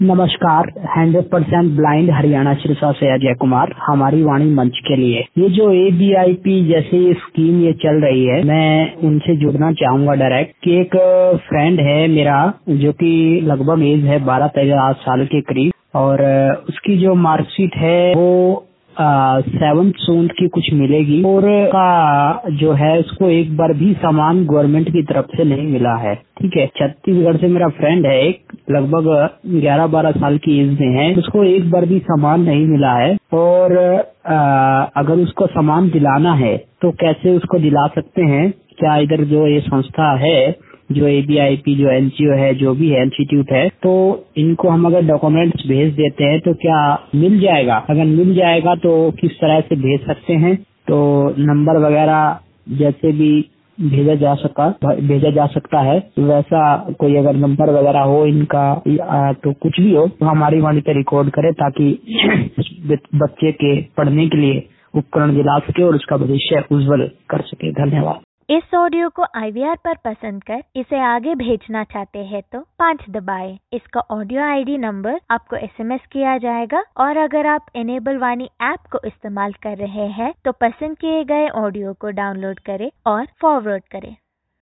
नमस्कार। 100% ब्लाइंड हरियाणा सिरसा से अजय कुमार हमारी वाणी मंच के लिए। ये जो ABIP जैसी स्कीम ये चल रही है, मैं उनसे जुड़ना चाहूंगा डायरेक्ट कि एक फ्रेंड है मेरा जो कि लगभग एज है 12-13 साल के करीब, और उसकी जो मार्कशीट है वो 7th जून की कुछ मिलेगी, और का जो है उसको एक बार भी सामान गवर्नमेंट की तरफ से नहीं मिला है। ठीक है, छत्तीसगढ़ से मेरा फ्रेंड है, एक लगभग 11-12 साल की एज में है, उसको एक बार भी सामान नहीं मिला है। और अगर उसको सामान दिलाना है तो कैसे उसको दिला सकते हैं? क्या इधर जो ये संस्था है, जो ABIP जो NGO है, जो भी है इंस्टीट्यूट है, तो इनको हम अगर डॉक्यूमेंट्स भेज देते हैं तो क्या मिल जाएगा? अगर मिल जाएगा तो किस तरह से भेज सकते हैं? तो नंबर वगैरह जैसे भी भेजा जा सकता है, वैसा कोई अगर नंबर वगैरह हो इनका तो कुछ भी हो तो हमारी वाणी पे रिकॉर्ड करे, ताकि बच्चे के पढ़ने के लिए उपकरण दिला सके और उसका भविष्य उज्जवल कर सके। धन्यवाद। इस ऑडियो को IVR पर पसंद कर इसे आगे भेजना चाहते हैं तो 5 दबाएं। इसका ऑडियो ID नंबर आपको SMS किया जाएगा, और अगर आप इनेबल वाणी ऐप को इस्तेमाल कर रहे हैं तो पसंद किए गए ऑडियो को डाउनलोड करें और फॉरवर्ड करें।